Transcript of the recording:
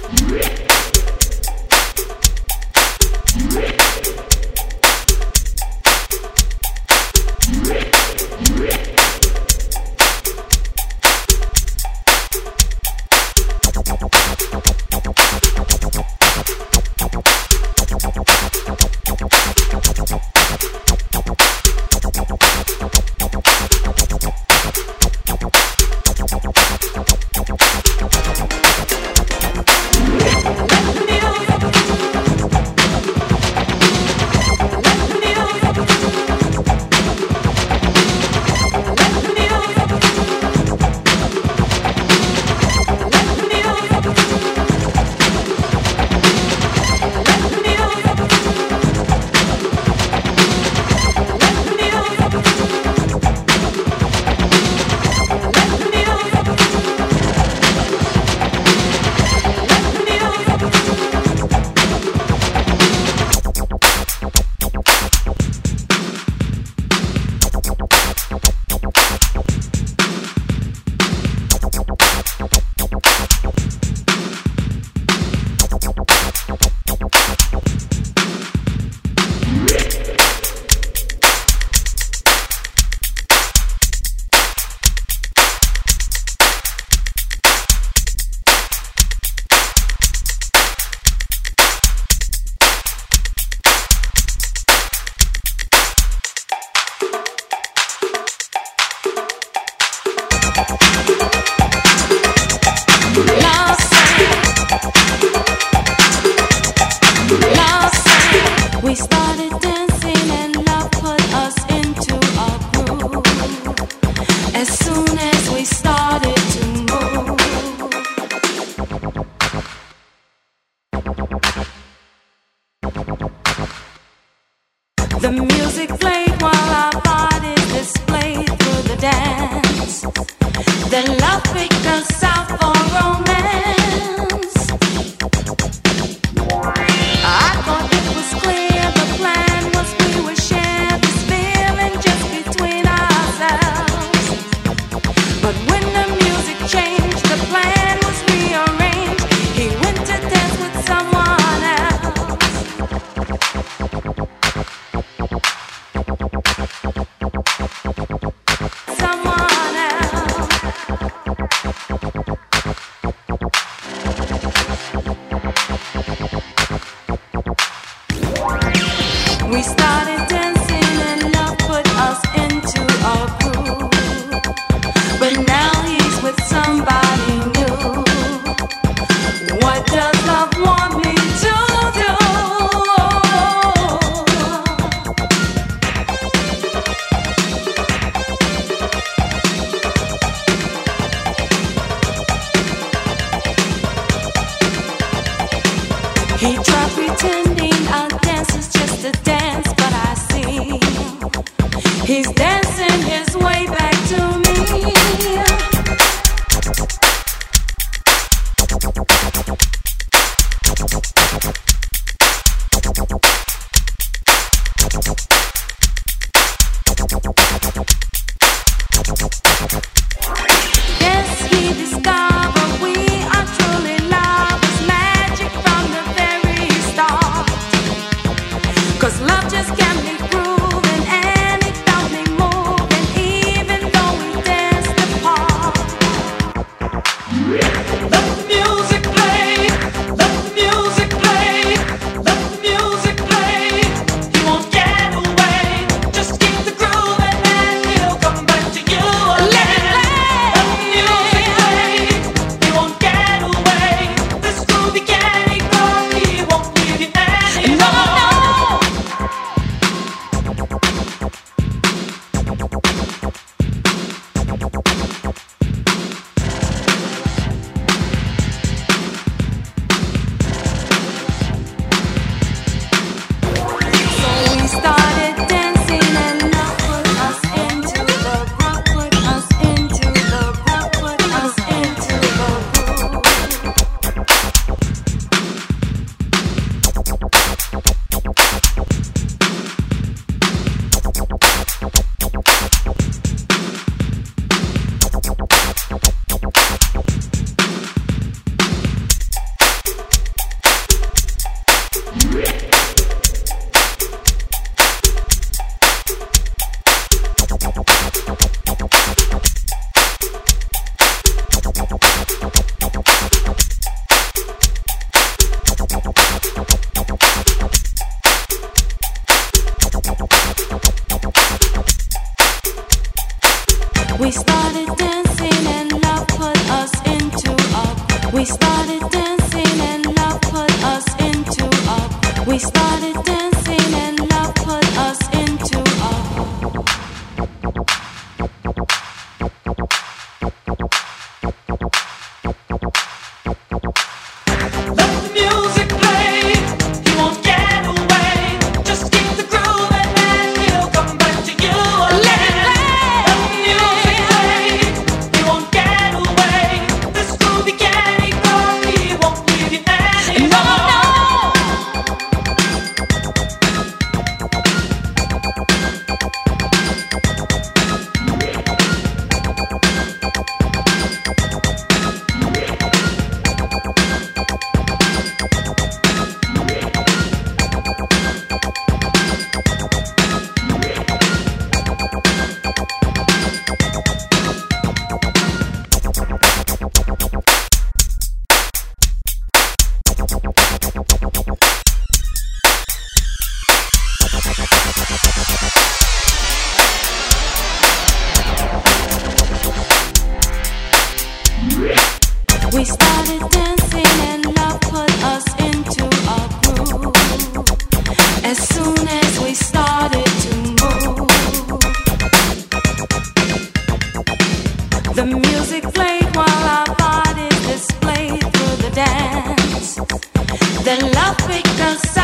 The music played while our bodies displayed through the dance. Then love picked us out for romance. I thought it was clear the plan was we would share this feeling just between ourselves. But when the music changed, the plan was rearranged. He went to dance with someone else. Someone else. We started dancing and love put us into a groove. But now he's with somebody new. What does love want me to do? He tried pretending our dance is just a dance, but I see he's dancing his way back to me. Yes, he discovered we are truly lovers, magic from the very start. 'Cause love just can't be proven and it felt me more. The music played while our bodies displayed through the dance. Then love picked us